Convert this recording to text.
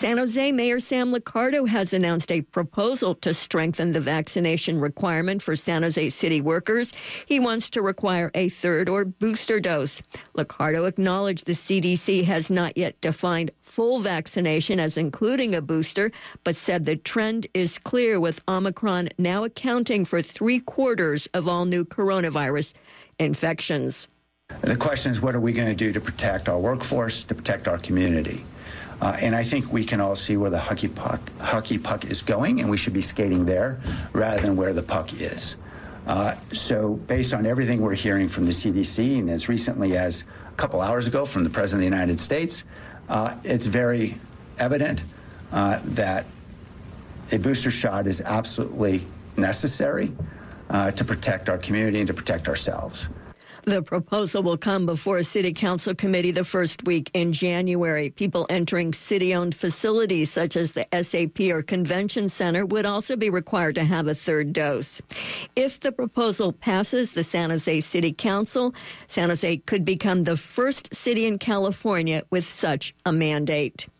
San Jose Mayor Sam Liccardo has announced a proposal to strengthen the vaccination requirement for San Jose city workers. He wants to require a third or booster dose. Liccardo acknowledged the CDC has not yet defined full vaccination as including a booster, but said the trend is clear, with Omicron now accounting for 3/4 of all new coronavirus infections. The question is, what are we going to do to protect our workforce, to protect our community? And I think we can all see where the hockey puck is going, and we should be skating there rather than where the puck is. So based on everything we're hearing from the CDC, and as recently as a couple hours ago from the President of the United States, it's very evident that a booster shot is absolutely necessary to protect our community and to protect ourselves. The proposal will come before a city council committee the first week in January. People entering city-owned facilities such as the SAP or Convention Center would also be required to have a third dose. If the proposal passes the San Jose City Council, San Jose could become the first city in California with such a mandate.